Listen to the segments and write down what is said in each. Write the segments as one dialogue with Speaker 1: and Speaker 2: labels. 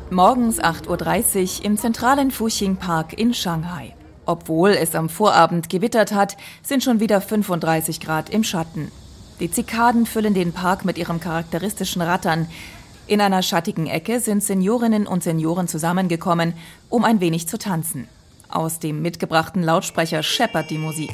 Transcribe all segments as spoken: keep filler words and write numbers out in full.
Speaker 1: Morgens acht Uhr dreißig im zentralen Fuxing Park in Shanghai. Obwohl es am Vorabend gewittert hat, sind schon wieder fünfunddreißig Grad im Schatten. Die Zikaden füllen den Park mit ihrem charakteristischen Rattern. In einer schattigen Ecke sind Seniorinnen und Senioren zusammengekommen, um ein wenig zu tanzen. Aus dem mitgebrachten Lautsprecher scheppert die Musik.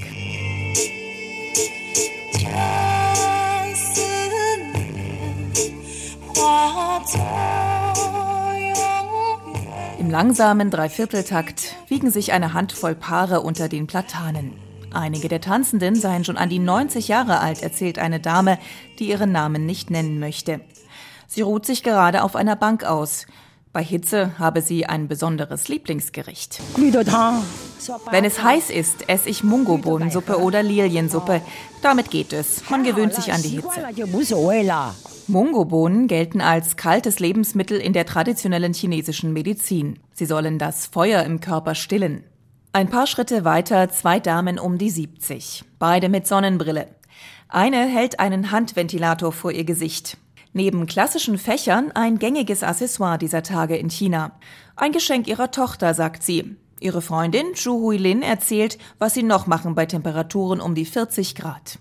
Speaker 1: Im langsamen Dreivierteltakt wiegen sich eine Handvoll Paare unter den Platanen. Einige der Tanzenden seien schon an die neunzig Jahre alt, erzählt eine Dame, die ihren Namen nicht nennen möchte. Sie ruht sich gerade auf einer Bank aus. Bei Hitze habe sie ein besonderes Lieblingsgericht. Wenn es heiß ist, esse ich Mungobohnensuppe oder Liliensuppe. Damit geht es. Man gewöhnt sich an die Hitze. Mungobohnen gelten als kaltes Lebensmittel in der traditionellen chinesischen Medizin. Sie sollen das Feuer im Körper stillen. Ein paar Schritte weiter zwei Damen um die siebzig, beide mit Sonnenbrille. Eine hält einen Handventilator vor ihr Gesicht. Neben klassischen Fächern ein gängiges Accessoire dieser Tage in China. Ein Geschenk ihrer Tochter, sagt sie. Ihre Freundin Zhu Huilin erzählt, was sie noch machen bei Temperaturen um die vierzig Grad.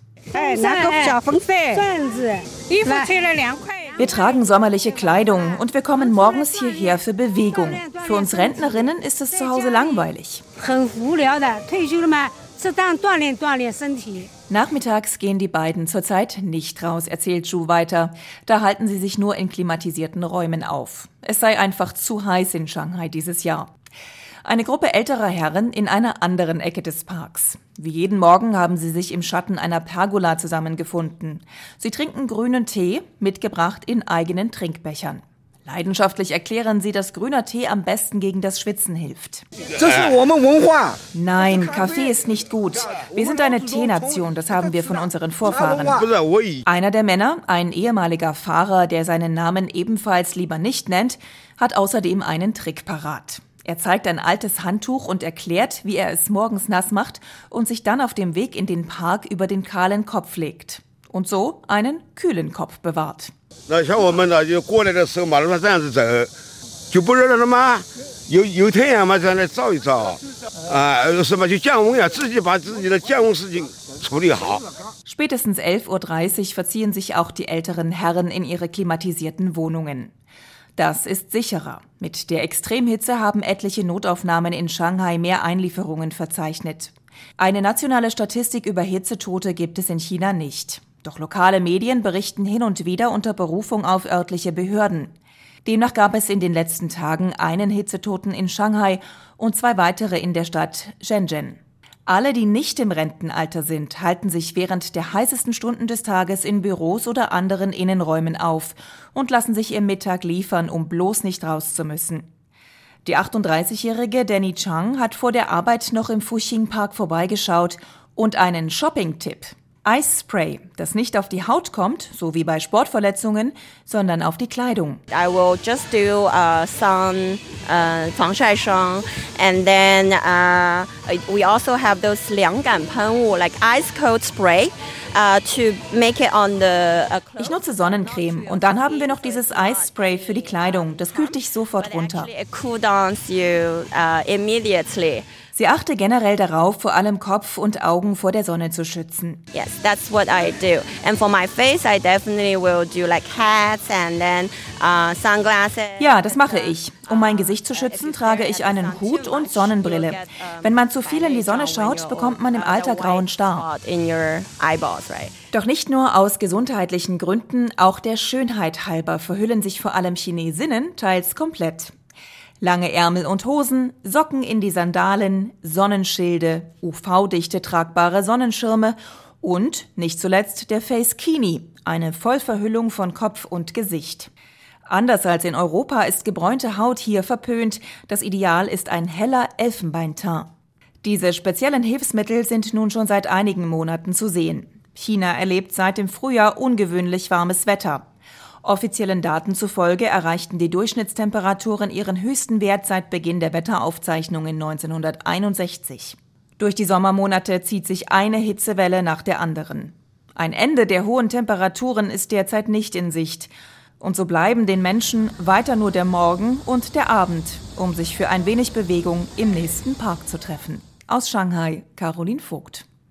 Speaker 1: Wir tragen sommerliche Kleidung und wir kommen morgens hierher für Bewegung. Für uns Rentnerinnen ist es zu Hause langweilig. Nachmittags gehen die beiden zurzeit nicht raus, erzählt Zhu weiter. Da halten sie sich nur in klimatisierten Räumen auf. Es sei einfach zu heiß in Shanghai dieses Jahr. Eine Gruppe älterer Herren in einer anderen Ecke des Parks. Wie jeden Morgen haben sie sich im Schatten einer Pergola zusammengefunden. Sie trinken grünen Tee, mitgebracht in eigenen Trinkbechern. Leidenschaftlich erklären sie, dass grüner Tee am besten gegen das Schwitzen hilft. Nein, Kaffee ist nicht gut. Wir sind eine Teenation, das haben wir von unseren Vorfahren. Einer der Männer, ein ehemaliger Fahrer, der seinen Namen ebenfalls lieber nicht nennt, hat außerdem einen Trick parat. Er zeigt ein altes Handtuch und erklärt, wie er es morgens nass macht und sich dann auf dem Weg in den Park über den kahlen Kopf legt. Und so einen kühlen Kopf bewahrt. Spätestens elf Uhr dreißig verziehen sich auch die älteren Herren in ihre klimatisierten Wohnungen. Das ist sicherer. Mit der Extremhitze haben etliche Notaufnahmen in Shanghai mehr Einlieferungen verzeichnet. Eine nationale Statistik über Hitzetote gibt es in China nicht. Doch lokale Medien berichten hin und wieder unter Berufung auf örtliche Behörden. Demnach gab es in den letzten Tagen einen Hitzetoten in Shanghai und zwei weitere in der Stadt Shenzhen. Alle, die nicht im Rentenalter sind, halten sich während der heißesten Stunden des Tages in Büros oder anderen Innenräumen auf und lassen sich ihr Mittag liefern, um bloß nicht raus zu müssen. Die achtunddreißigjährige Danny Chang hat vor der Arbeit noch im Fuxing Park vorbeigeschaut und einen Shopping-Tipp. Eisspray, das nicht auf die Haut kommt, so wie bei Sportverletzungen, sondern auf die Kleidung.
Speaker 2: I will just do uh, some uh, 防晒霜 and then uh, we also have those 凉感喷雾 like ice cold spray uh, to make it on the uh,
Speaker 1: Ich nutze Sonnencreme und dann haben wir noch dieses Eisspray für die Kleidung. Das kühlt dich sofort runter.
Speaker 2: It cool downs you uh, immediately.
Speaker 1: Sie achte generell darauf, vor allem Kopf und Augen vor der Sonne zu schützen.
Speaker 2: Yes, that's what I do. And for my face, I definitely will do like hats and then uh, sunglasses.
Speaker 1: Ja, das mache ich. Um mein Gesicht zu schützen, trage ich einen Hut und Sonnenbrille. Wenn man zu viel in die Sonne schaut, bekommt man im Alter grauen Star. Doch nicht nur aus gesundheitlichen Gründen, auch der Schönheit halber verhüllen sich vor allem Chinesinnen teils komplett. Lange Ärmel und Hosen, Socken in die Sandalen, Sonnenschilde, U V-dichte tragbare Sonnenschirme und, nicht zuletzt, der Face-Kini, eine Vollverhüllung von Kopf und Gesicht. Anders als in Europa ist gebräunte Haut hier verpönt. Das Ideal ist ein heller Elfenbeinteint. Diese speziellen Hilfsmittel sind nun schon seit einigen Monaten zu sehen. China erlebt seit dem Frühjahr ungewöhnlich warmes Wetter. Offiziellen Daten zufolge erreichten die Durchschnittstemperaturen ihren höchsten Wert seit Beginn der Wetteraufzeichnungen neunzehnhunderteinundsechzig. Durch die Sommermonate zieht sich eine Hitzewelle nach der anderen. Ein Ende der hohen Temperaturen ist derzeit nicht in Sicht. Und so bleiben den Menschen weiter nur der Morgen und der Abend, um sich für ein wenig Bewegung im nächsten Park zu treffen. Aus Shanghai, Caroline Vogt.